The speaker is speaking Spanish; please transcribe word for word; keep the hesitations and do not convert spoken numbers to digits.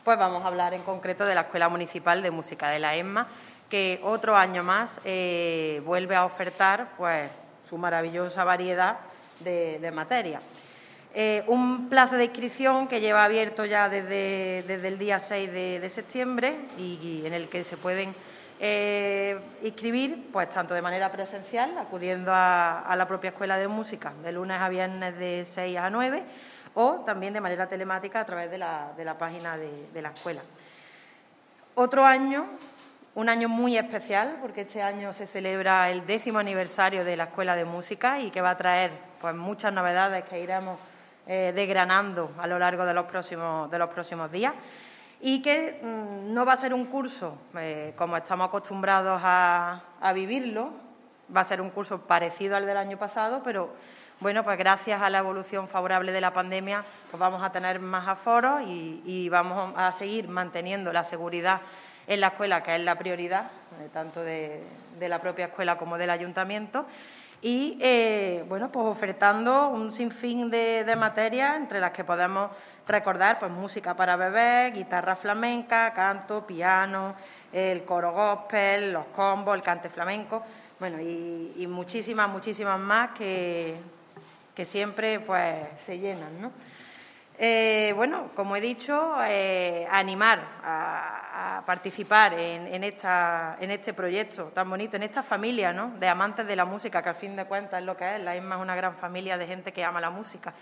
Pues vamos a hablar en concreto de la Escuela Municipal de Música de la ESMA, que otro año más eh, vuelve a ofertar pues, su maravillosa variedad de, de materias. Eh, un plazo de inscripción que lleva abierto ya desde, desde el día seis de, de septiembre y, y en el que se pueden eh, inscribir pues, tanto de manera presencial, acudiendo a, a la propia Escuela de Música de lunes a viernes de seis a nueve, o también de manera telemática a través de la, de la página de, de la escuela. Otro año, un año muy especial, porque este año se celebra el décimo aniversario de la Escuela de Música y que va a traer pues, muchas novedades que iremos eh, desgranando a lo largo de los próximos, de los próximos días, y que mmm, no va a ser un curso eh, como estamos acostumbrados a, a vivirlo, va a ser un curso parecido al del año pasado, pero bueno, pues gracias a la evolución favorable de la pandemia, pues vamos a tener más aforos y, y vamos a seguir manteniendo la seguridad en la escuela, que es la prioridad, eh, tanto de, de la propia escuela como del ayuntamiento, y eh, bueno, pues ofertando un sinfín de, de materias, entre las que podemos recordar pues música para bebés, guitarra flamenca, canto, piano, el coro gospel, los combos, el cante flamenco, bueno, y, y muchísimas, muchísimas más que que siempre pues se llenan, ¿no? Eh, bueno, como he dicho, eh, animar a, a participar en, en, esta, en este proyecto tan bonito, en esta familia, ¿no?, de amantes de la música, que al fin de cuentas es lo que es. La ESMA es una gran familia de gente que ama la música